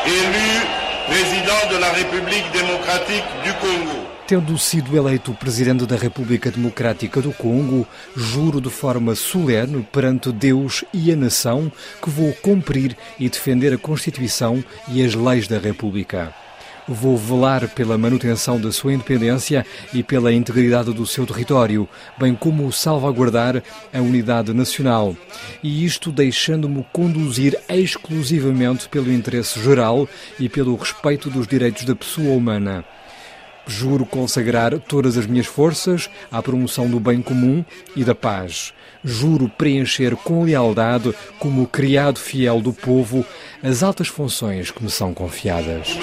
élu président de la République démocratique du Congo. Tendo sido eleito Presidente da República Democrática do Congo, juro de forma solene perante Deus e a nação que vou cumprir e defender a Constituição e as leis da República. Vou velar pela manutenção da sua independência e pela integridade do seu território, bem como salvaguardar a unidade nacional. E isto deixando-me conduzir exclusivamente pelo interesse geral e pelo respeito dos direitos da pessoa humana. Juro consagrar todas as minhas forças à promoção do bem comum e da paz. Juro preencher com lealdade, como criado fiel do povo, as altas funções que me são confiadas.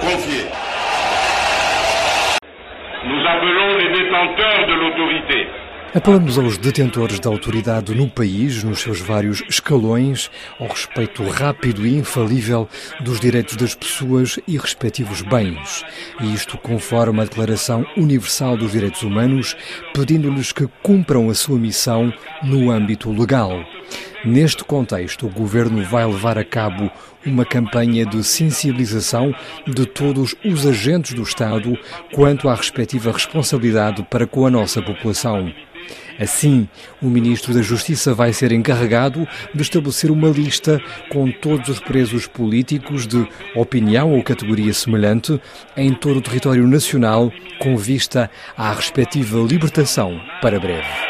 Nous appelons les détenteurs de l'autorité. Apelamos aos detentores da autoridade no país, nos seus vários escalões, ao respeito rápido e infalível dos direitos das pessoas e respectivos bens. E isto conforme a Declaração Universal dos Direitos Humanos, pedindo-lhes que cumpram a sua missão no âmbito legal. Neste contexto, o Governo vai levar a cabo uma campanha de sensibilização de todos os agentes do Estado quanto à respectiva responsabilidade para com a nossa população. Assim, o Ministro da Justiça vai ser encarregado de estabelecer uma lista com todos os presos políticos de opinião ou categoria semelhante em todo o território nacional, com vista à respectiva libertação para breve.